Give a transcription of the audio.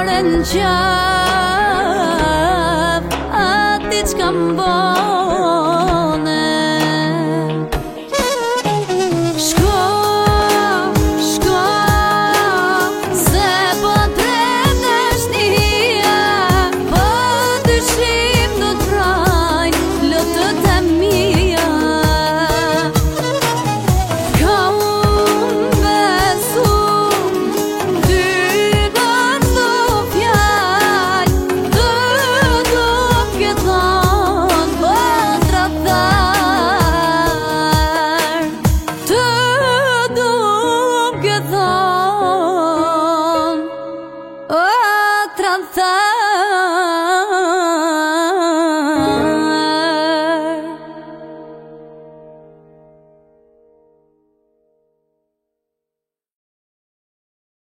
ore në qaf, ati qka mbone. Shko, shko, se po drep në shnia, po dyshim do t'praj lotët e mija. Ka unë besu ty bashkë do fjall, të do pjeton po tradhar, të do pjeton po tradhar.